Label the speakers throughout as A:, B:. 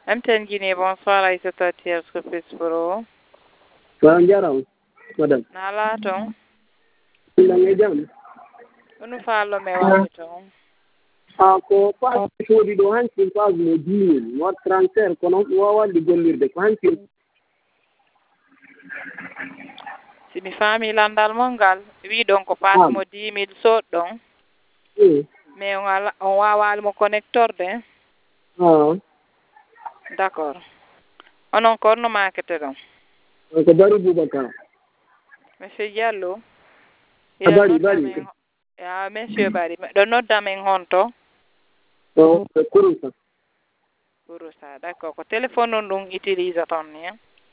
A: MTN Guinée, bonsoir, Aïssata Thier, Scopius Pro.
B: Jaram, madame.
A: Nala ton.
B: Nangay jam.
A: Unu falo me wadi ton.
B: Ko pas sodi do hankin pas mo dini, wat transfer kono wawa di gollirde ko hankin.
A: Si mi fami landal mongal, wi don ko pas mo 10 000 so don. Mais on wawa mo connector de. D'accord. Onon ko no market don.
B: Ko Bari Boubacar.
A: Monsieur Diallo.
B: Bari.
A: Ya, Monsieur Bari. Do nodda men honto.
B: Kurusa.
A: Kurusa, d'accord. Ko téléphone on dun utilise ton ni.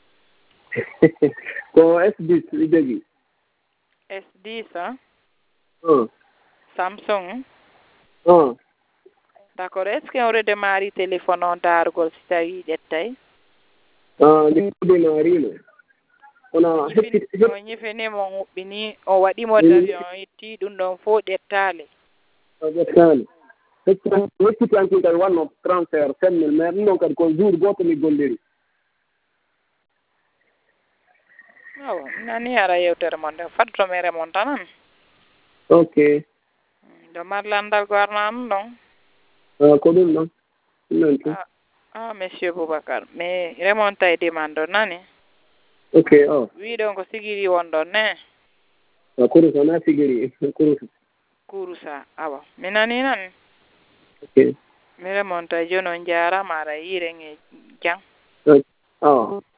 B: Ko S10 idegi.
A: S10 hein? Samsung. D'accord. Est-ce qu'on redémarre téléphone on dargol si tawi jettay?
B: Ni démarri no. Ona
A: o ñifini mo hubbini o waɗi mo tawi on itti ɗum ɗon fof ƴettale
B: ƴettale hecciti ankin kadi wanno transfert femmel mais ɗum ɗon kadi ko jour goto mi golliri
A: awo mi nani ara yewtere mon nde fadto mere mon tanan
B: ok
A: do marlandal go arnam ɗon
B: ko ɗum ɗon ɗum
A: monsieur Boubacar mais remonta e demande o nani
B: ok
A: wiɗon ko sigiri wonɗon ne
B: kurusa na sigiri
A: kurusa awa mi nani nan
B: ok
A: mi remonta joni on jarama ara yiren e jam